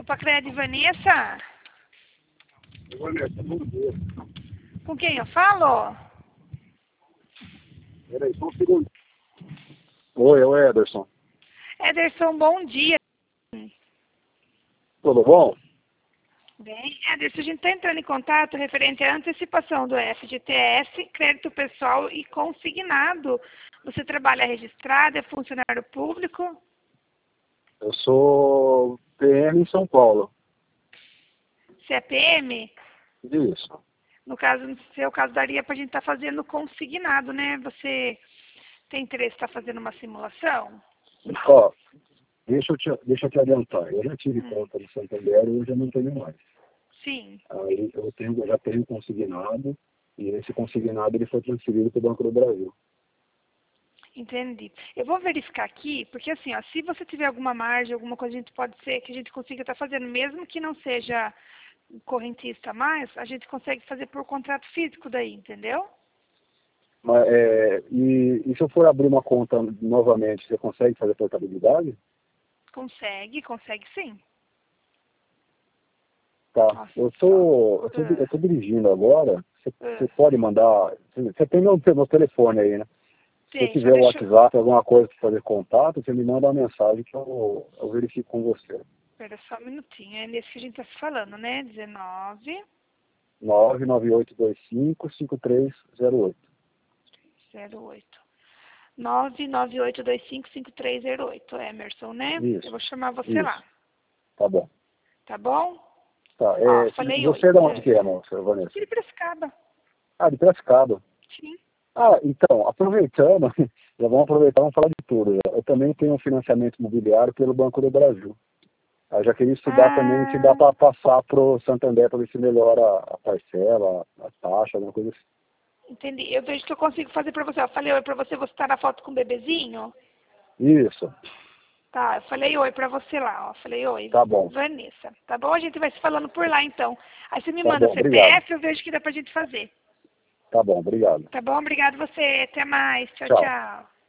Opa, Cred, Vanessa? Vanessa, bom dia. Com quem eu falo? Peraí, só um segundo. Oi, é o Ederson. Ederson, bom dia. Tudo bom? Bem, Ederson, a gente está entrando em contato referente à antecipação do FGTS, crédito pessoal e consignado. Você trabalha registrado, é funcionário público? Eu sou PM em São Paulo. Você é PM? Isso. No caso, no seu caso, daria para a gente estar fazendo consignado, né? Você tem interesse em estar fazendo uma simulação? Ó, deixa eu te adiantar. Eu já tive conta no Santander e hoje eu não tenho mais. Sim. Aí eu já tenho consignado e esse consignado ele foi transferido para o Banco do Brasil. Entendi. Eu vou verificar aqui, porque assim, ó, se você tiver alguma margem, alguma coisa, a gente pode ser que a gente consiga estar fazendo, mesmo que não seja correntista mais, a gente consegue fazer por contrato físico daí, entendeu? Mas, e se eu for abrir uma conta novamente, você consegue fazer portabilidade? Consegue sim. Tá. Nossa, Eu tô dirigindo agora. Você pode mandar. Você tem meu telefone aí, né? Se você tem, tiver o WhatsApp, alguma coisa para fazer contato, você me manda uma mensagem que eu verifico com você. Espera só um minutinho, é nesse que a gente está se falando, né? 19 998255308. 08. 998255308, Emerson, né? Isso. Eu vou chamar você Isso. lá, Tá bom. tá bom? Tá. Ó, falei oi. Você é de onde que é, moça, Vanessa? De Piracicaba. Ah, de Piracicaba. Sim. Ah, então, aproveitando, já vamos aproveitar, vamos falar de tudo. Eu também tenho um financiamento imobiliário pelo Banco do Brasil. Eu já queria estudar também se dá para passar para o Santander para ver se melhora a parcela, a taxa, alguma coisa assim. Entendi. Eu vejo que eu consigo fazer pra você. Eu falei oi pra você, você tá na foto com o bebezinho? Isso. Tá, eu falei oi pra você lá, ó. Falei oi, Tá bom. Vanessa. Tá bom? A gente vai se falando por lá, então. Aí você me Tá manda o bom, obrigado. CPF, eu vejo que dá pra gente fazer. Tá bom, obrigado. Tá bom? Obrigado você. Até mais. Tchau, Tchau. tchau.